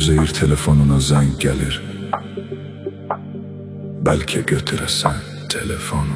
Üzeyir telefonuna zəng gəlir. Bəlkə götürəsən telefonu.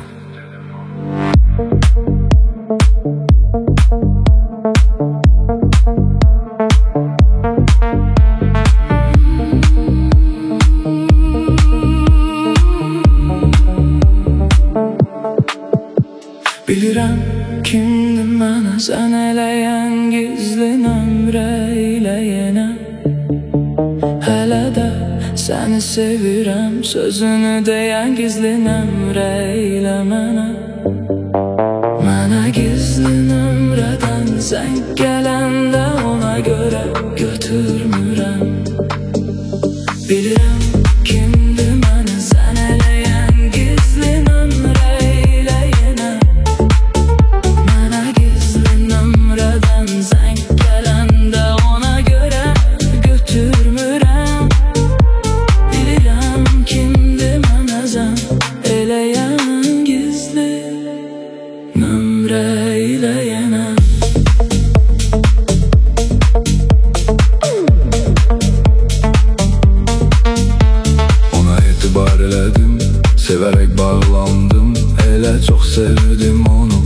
Bilirəm kimdir mənə sən eləyən gizli nömrə ilə yenə. Hələ də səni sevirəm sözünü deyən gizli nömrə ilə mənə. Mənə gizli nömrədən zəng gələndə ona görə götürmürəm. Bilirəm kimdir mənə sən eləyən gizli nömrə ilə yenə. Mənə gizli nömrədən zəng gələndə ona görə götürmürəm. Bilirəm kimdir mənə zəng eləyən gizli nömrə ilə yenə. Elədim, sevərək bağlandım, elə çox sevdim onu.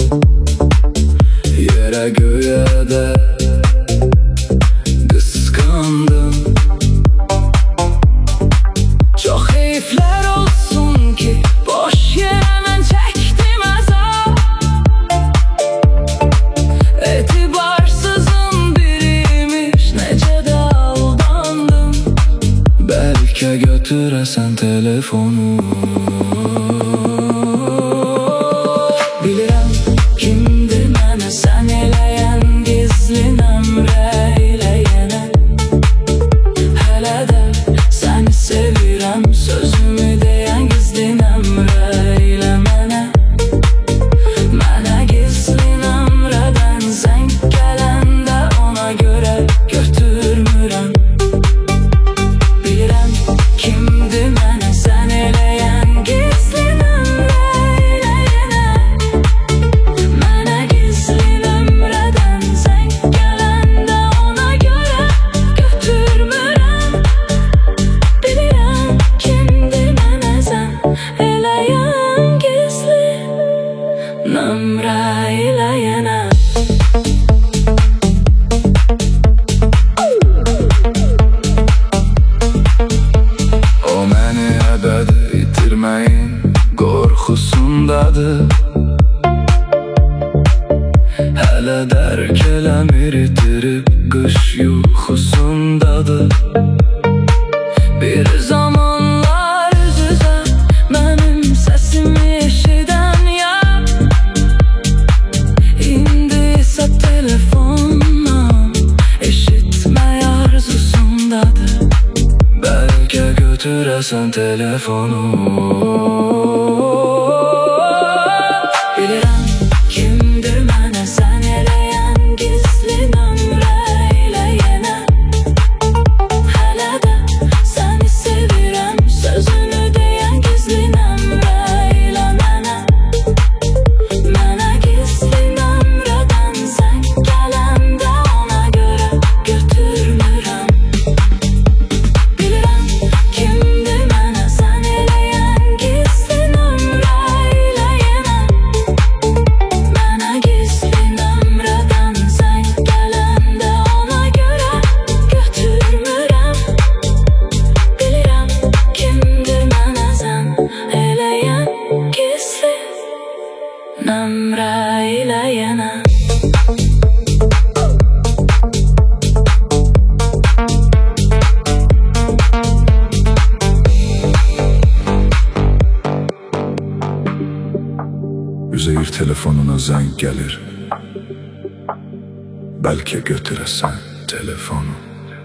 Yerə göyə də qısqandım. Çox heyflər olsun ki boş yerə mən çəkdim əzab. Etibarsızın biriymiş, necə də aldandım. Bəlkə götürəsən telefonu. Bilirəm kimdir mənə sən eləyən gizli nömrə ilə yenə. Hələ də səni sevirəm sözümü deyən gizli nömrə ilə mənə. Mənə gizli nömrədən zəng gələndə ona görə götürmürəm. Bilirəm kimdir mənə sən eləyən gizli nömrə ilə yenə. Mənə gizli nömrədən zəng gələndə ona görə götürmürəm. Bilirəm kimdir mənə sən eləyən gizli nömrə ilə yenə. O məni əbədi itirməyin qorxusundadır. Hələ dərk eləmir, itirib qış yuxusundadır. Bir zamanlar üz-üzə mənim səsimi eşidən yar, İndi isə telefondan eşitmək arzusundadır. Bəlkə götürəsən telefonu. Bilirəm kimdir mənə sən eləyən gizli nömrə ilə yenə. Hələ də səni sevirəm sözünü deyən gizli nömrə ilə mənə. Mənə gizli nömrədən zəng gələndə ona görə götürmürəm. Bilirəm kimdir mənə sən eləyən gizli nömrə ilə yenə. Mənə gizli nömrədən zəng gələndə ona görə götürmürəm. Bilirəm kimdir mənə sən eləyən gizli nömrə ilə yenə. Üzeyir telefonuna zəng gəlir. Bəlkə götürəsən telefonu.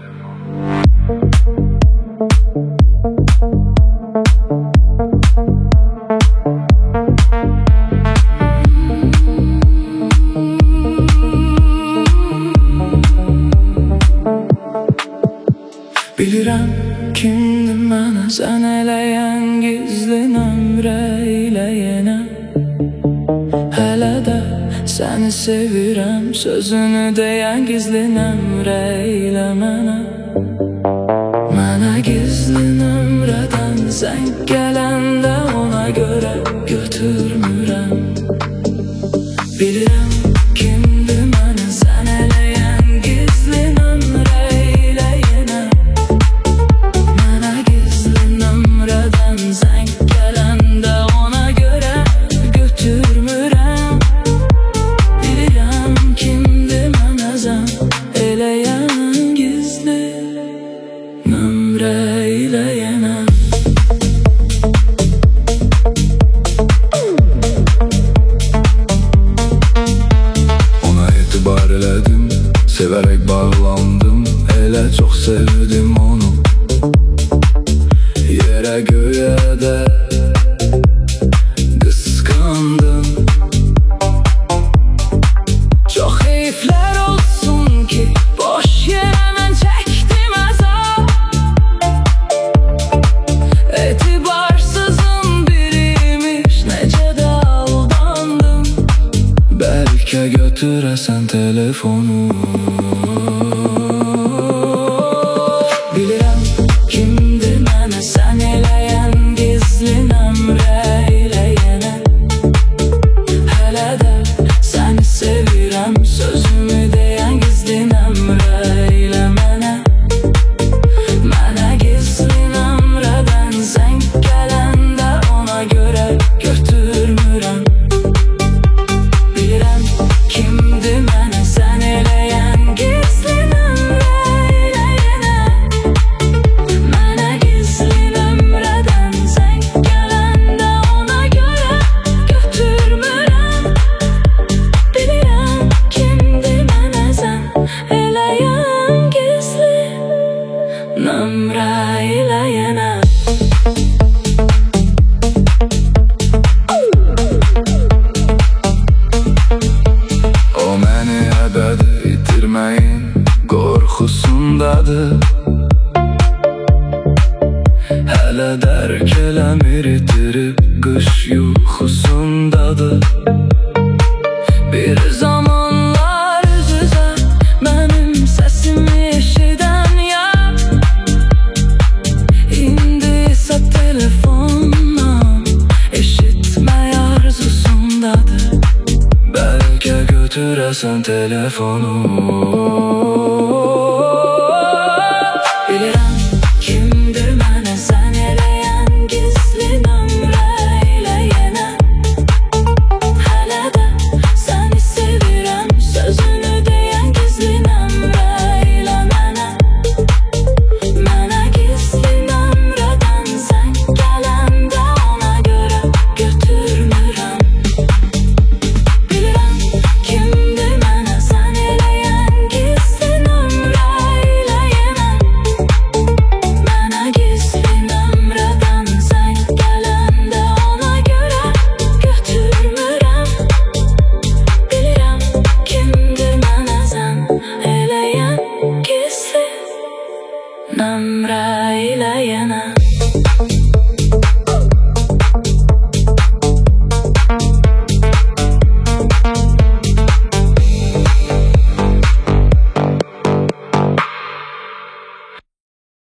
Bilirəm kimdir mənə sən eləyən gizli nömrə ilə yenə. Hələ də səni sevirəm sözünü deyən gizli nömrə ilə mənə. Mənə gizli nömrədən zəng gələndə ona görə götürmürəm. Bilirəm kimdir mənə sən eləyən gizli nömrə ilə yenə. Mənə gizli nömrədən zəng gələndə ona görə götürmürəm. Bilirəm kimdir mənə sən eləyən gizli nömrə ilə yenə. Elədim, sevərək bağlandım, elə çox sevdim onu. Yerə göyə də qısqandım. Çox heyflər olsun ki boş yerə mən çəkdim əzab. Etibarsızın biriymiş, necə də aldandım. Bəlkə götürəsən telefonu. Bilirəm kimdir mənə sən eləyən gizli nömrə ilə yenə. Hələ də səni sevirəm sözümü deyən gizli nömrə ilə mənə. Mənə gizli nömrədən zəng gələndə ona görə götürmürəm. Bilirəm kimdir mənə sən eləyən gizli nömrə ilə yenə. Mənə gizli nömrədən zəng gələndə ona görə götürmürəm. Bilirəm kimdir mənə sən eləyən gizli nömrə ilə yenə. O məni əbədi itirməyin qorxusundadır. Hələ dərk eləmir, itirib qış yuxusundadır. Bir zamanlar üz-üzə mənim səsimi eşidən yar, İndi isə telefondan eşitmək arzusundadır. Bəlkə götürəsən telefonu.